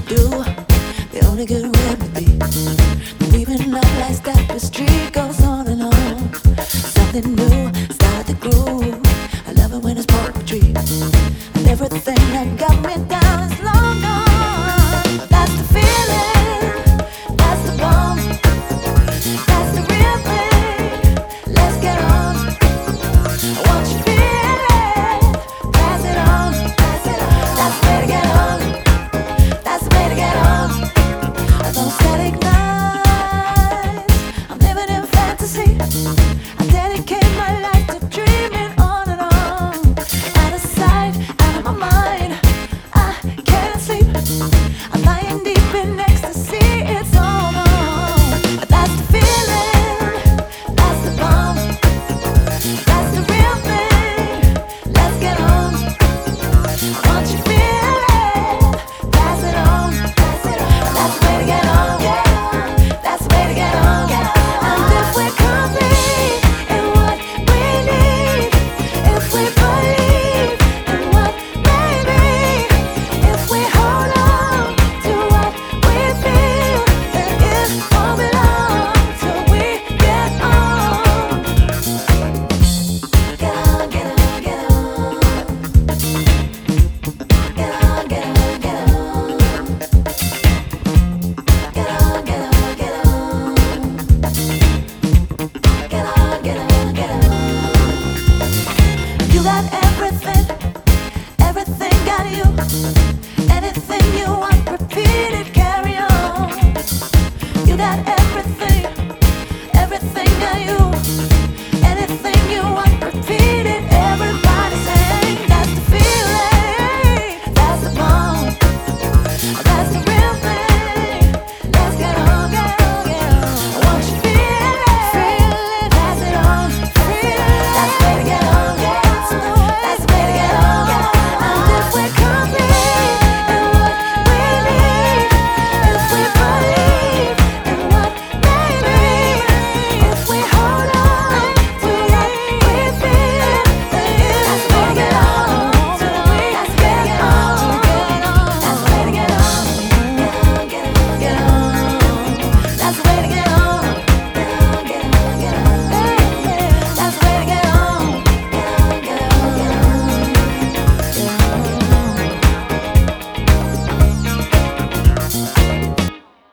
do. The only good remedy. Weaving up like tapestry goes on and on. Something new, start the groove. I love it when it's poetry. And everything that got me down is lost.